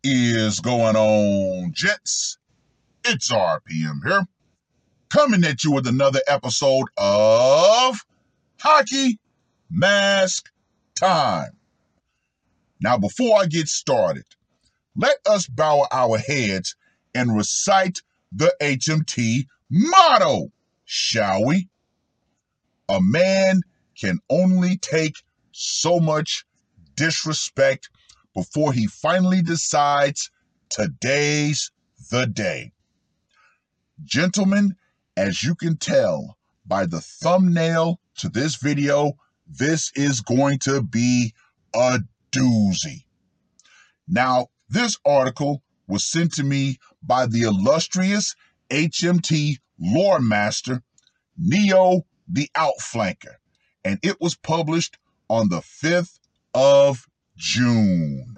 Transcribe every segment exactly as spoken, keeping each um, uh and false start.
is going on, gents? It's R P M here, coming at you with another episode of Hockey Mask Time. Now, before I get started, let us bow our heads and recite the H M T motto, shall we? A man can only take so much disrespect before he finally decides today's the day. Gentlemen, as you can tell by the thumbnail to this video, this is going to be a doozy. Now, this article was sent to me by the illustrious H M T lore master, Neo the Outflanker, and it was published on the fifth of June.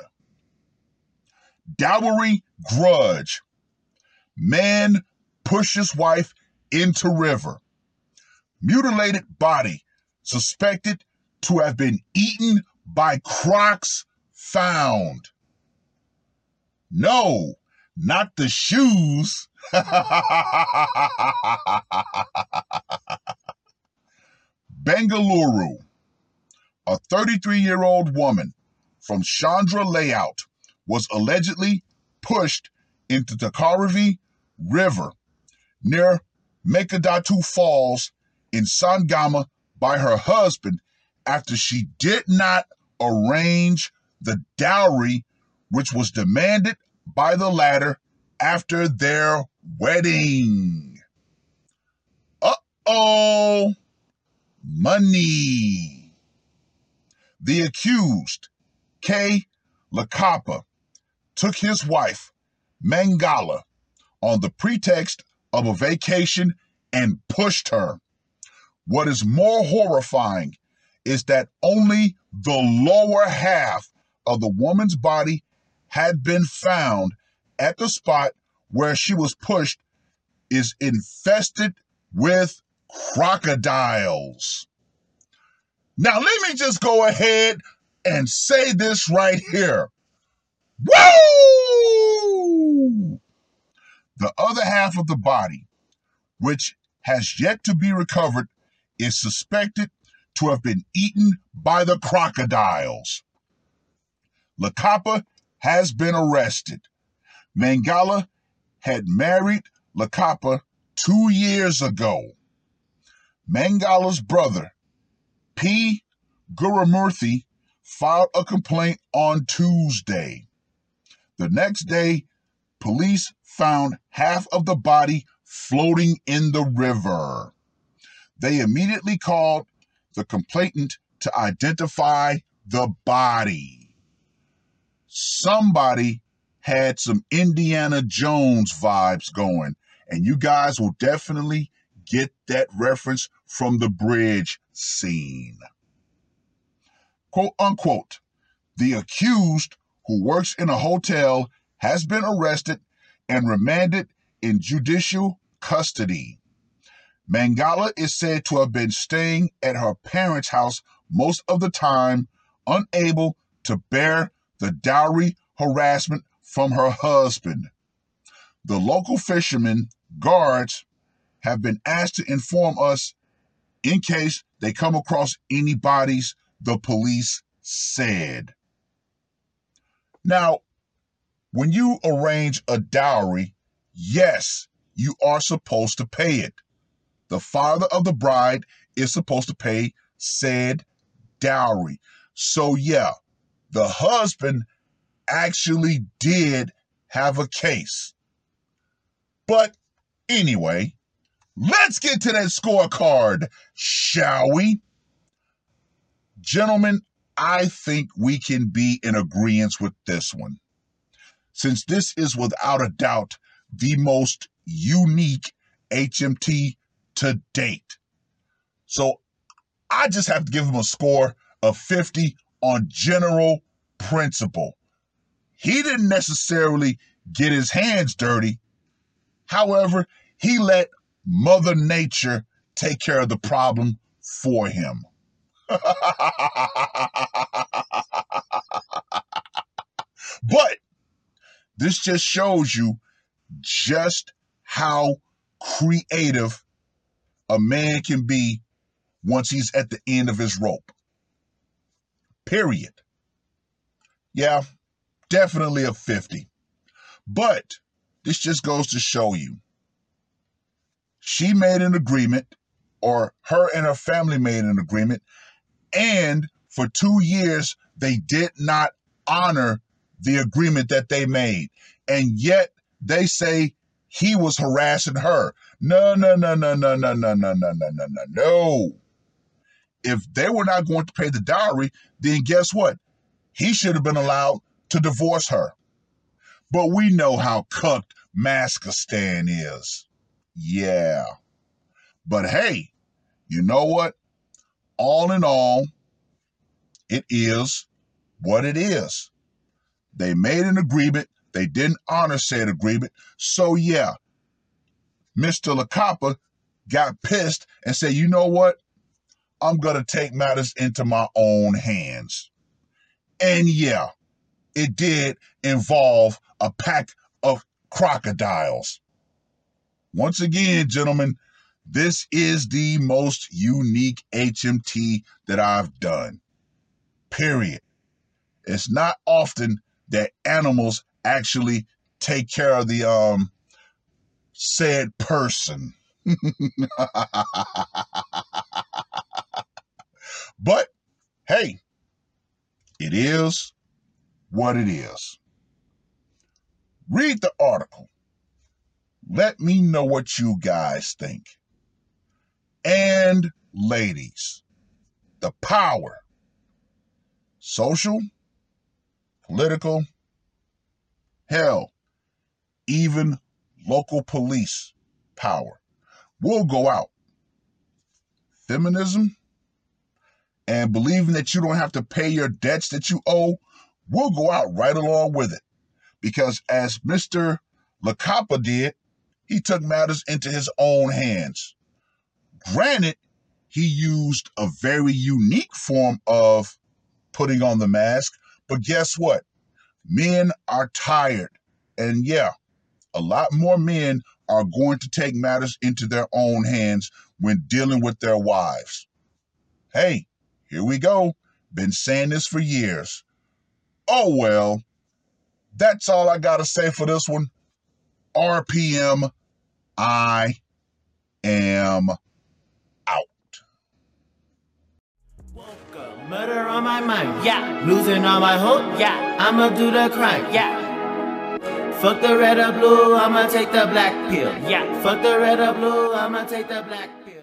Dowry grudge. Man pushes wife into river. Mutilated body suspected to have been eaten by crocs found. No, not the shoes. Bengaluru. A thirty-three-year-old woman from Chandra Layout was allegedly pushed into the Dharavi River near Mekadatu Falls in Sangama by her husband after she did not arrange the dowry which was demanded by the latter after their wedding. Uh-oh. Money. The accused, K. Lakapa, took his wife, Mangala, on the pretext of a vacation and pushed her. What is more horrifying is that only the lower half of the woman's body had been found at the spot where she was pushed is infested with crocodiles. Now, let me just go ahead and say this right here. Woo! The other half of the body, which has yet to be recovered, is suspected to have been eaten by the crocodiles. Lakapa has been arrested. Mangala had married Lakapa two years ago. Mangala's brother, P. Gurumurthy, filed a complaint on Tuesday. The next day, police found half of the body floating in the river. They immediately called the complainant to identify the body. Somebody had some Indiana Jones vibes going, and you guys will definitely get that reference from the bridge scene. Quote unquote, the accused, who works in a hotel, has been arrested and remanded in judicial custody. Mangala is said to have been staying at her parents' house most of the time, unable to bear the dowry harassment from her husband. The local fishermen guards have been asked to inform us in case they come across any bodies, the police said. Now, when you arrange a dowry, yes, you are supposed to pay it. The father of the bride is supposed to pay said dowry. So yeah, the husband actually did have a case. But anyway, let's get to that scorecard, shall we? Gentlemen, I think we can be in agreement with this one, since this is without a doubt the most unique H M T to date. So I just have to give him a score of fifty on general principle. He didn't necessarily get his hands dirty. However, he let Mother Nature take care of the problem for him. But This just shows you just how creative a man can be once he's at the end of his rope. Period. Yeah, definitely a fifty. But this just goes to show you, she made an agreement, or her and her family made an agreement, and for two years, they did not honor the agreement that they made. And yet they say he was harassing her. No, no, no, no, no, no, no, no, no, no, no, no, no. If they were not going to pay the dowry, then guess what? He should have been allowed to divorce her. But we know how cucked Maskistan is. Yeah. But hey, you know what? All in all, it is what it is. They made an agreement. They didn't honor said agreement. So yeah, Mister LaCapa got pissed and said, you know what? I'm going to take matters into my own hands. And yeah, it did involve a pack of crocodiles. Once again, gentlemen, this is the most unique H M T that I've done. Period. It's not often that animals actually take care of the um said person. But hey, it is what it is. Read the article. Let me know what you guys think. And ladies, the power, social, political, hell, even local police power will go out. Feminism and believing that you don't have to pay your debts that you owe will go out right along with it. Because as Mister LaCapa did, he took matters into his own hands. Granted, he used a very unique form of putting on the mask, but guess what? Men are tired. And yeah, a lot more men are going to take matters into their own hands when dealing with their wives. Hey, here we go. Been saying this for years. Oh, well, that's all I got to say for this one. R P M, I am out. Woke up, murder on my mind, yeah. Losing all my hope, yeah. I'ma do the crime, yeah. Fuck the red or blue, I'ma take the black pill, yeah. Fuck the red or blue, I'ma take the black pill.